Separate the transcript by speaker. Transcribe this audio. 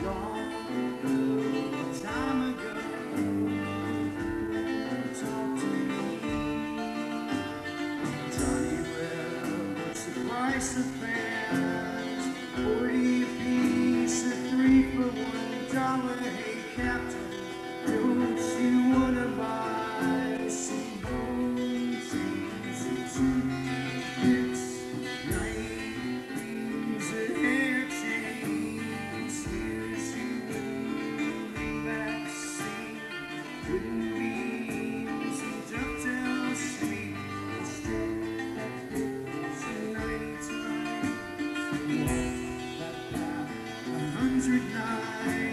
Speaker 1: long time ago. Talk to me, Johnny Webb. What's the price of fans? 40 a piece, a 3 for $1. Hey, Captain, don't you wanna buy some roses and toothpicks, 90s and hair chains? Here's you in the backseat, wooden beams and dovetail sleep. Struck that picture 90 times, walked that path 100 nights.